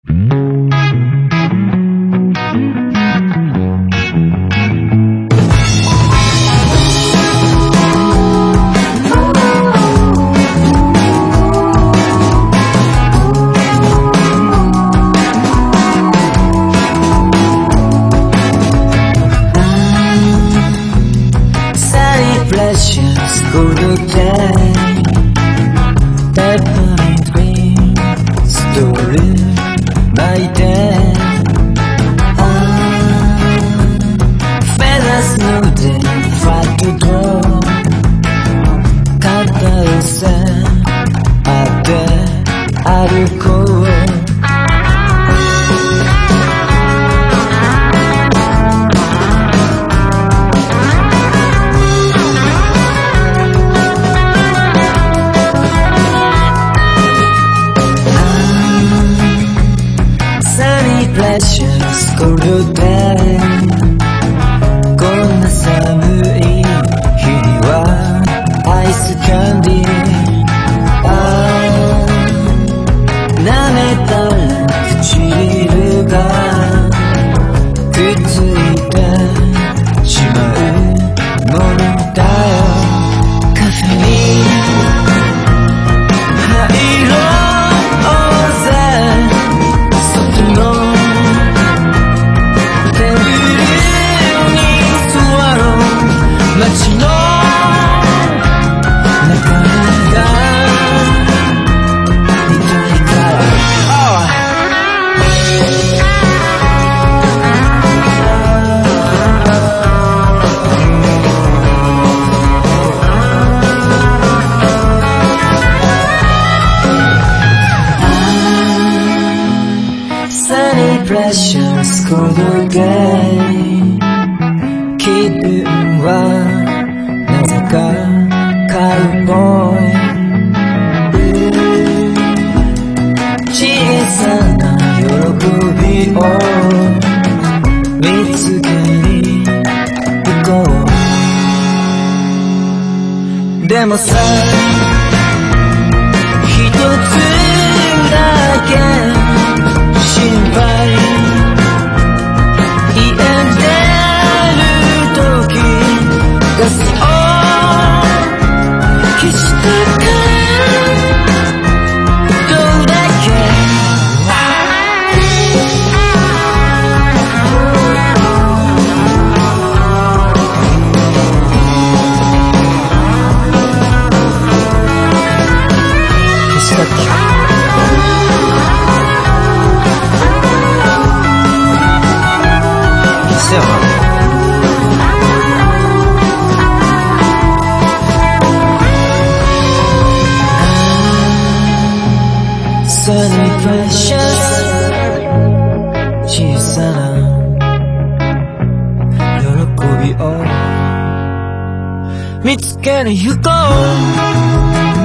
Precious golden day, peppermint green story by day. Feathers loaded, fat to draw. Kata寄せあって歩こう。Precious cold day こんな寒い日にはアイスキャンディー舐めたら唇がくっついてしまうものだよカフェに入ろうぜ街の中が見たいからSunny precious cold day 気分はなぜかカウボーイ小さな喜びを見つけに行こうでもさ一つだけ心配Sunny precious 小さな喜びを見つけに行こう